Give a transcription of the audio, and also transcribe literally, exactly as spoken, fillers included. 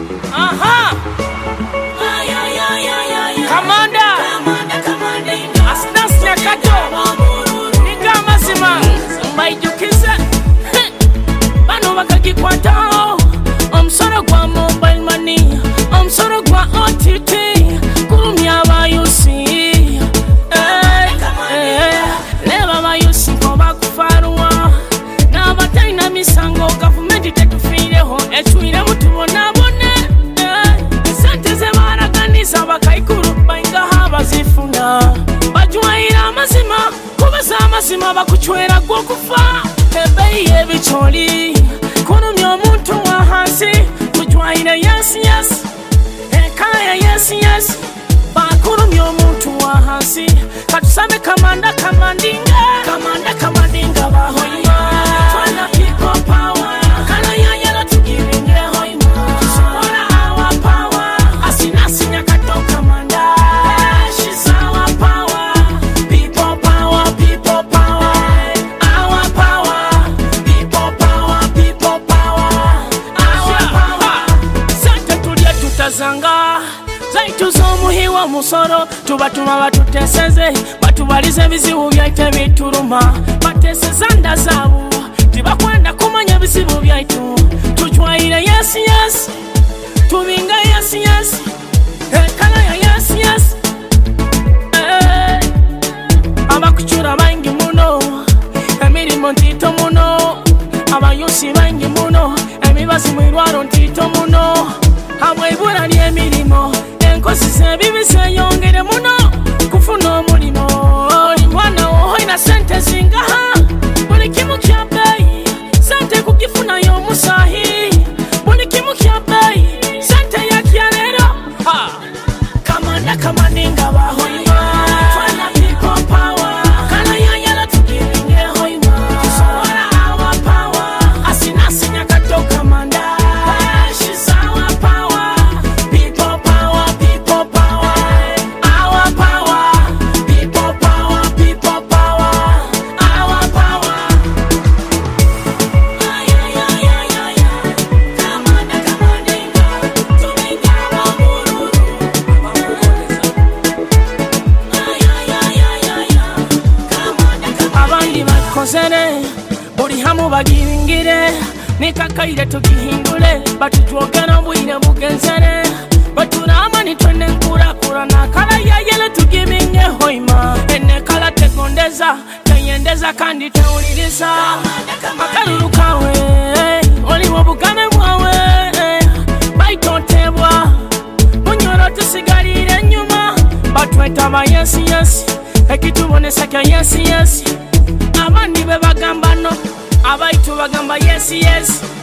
Aha. Kamanda. Asnasia kato. Niga mazima. Mbayijukiza. Bano bakagikwata. Omusoro gwa mobile money. Omusoro gwa O T T. Kurumya abayusi. Leba abayusi koba kufaruwa. Nabatalina misango gavumenti tetufiireho. Etuire mutubona bone. Sente ze baraganisa bakaikuru bayinga habazifuna. Bajwaira amazima kubaza amazima bakuchwera gwokufa. Ebeyi ebicholi kurumya omuntu wa hansi. Kujwaira yes yes. Ekaya yes yes. Bakurumya omuntu wa hansi. Katusabe kamanda kamandinga. Kamanda kamandinga bahoima. Twana people power. Kana ya yellow to giving the hoima. Tusora our power. Asina sinya kato kamanda. She's our power. People power, people power. Our power. People power, people power. Our power. Sante tulia tutazanga. Zaitu zomuhiwa musoro. Tubatuma batuteseze. Batubalize bizibu byaite bituruma. Bateseza ndazabu. Tibakwenda kumanya bizibu byaitu. Tujwaire yes yes. Tubinga yes yes. Ekala ya yes yes. Eh. Abakuchura bangi muno. Emirimo ntito muno. Abayusi bangi muno. Emibazi mwirwaro ntito muno. Hamwebura ni emirimo. Enkosi sebibi seyongere muno. Kufuna omulimo. Mwana wohoina sente zingaha. Buli kimu kya bei. Sente kukifuna y'omusahi. Buli kimu kya bei. Sente ya kyalero. Ha. Kamanda kamandinga bahoima. Twana people power. Kana ya yellow to giving the hoima. Tusora our power. Asina sinya kato kamanda. She's our power. People power, people power. Our power. People power, people power. Our power. Ay ay ay ay ay. Kamanda kamandinga. Tuminga mamururu. Ay ay ay ay ay. Kamanda kamandinga. Abandi bakozere. Buri hamu bagingire. Nikakaire tukihindule. Batujwogana bwire bugenzere. Baturama nitwende nkura kura na kala ya yele tugiminge hoima. Ene kala tekondeza. Teyendeza kandi teuliriza. Makalulu kawe. Oli wabugame mwawe. Baitotebwa. Munyoro tusigarire nyuma. Batweta ba yes yes. Ekitubonesa kya yes yes. Abandi be bagamba no. Abaitu bagamba yes yes.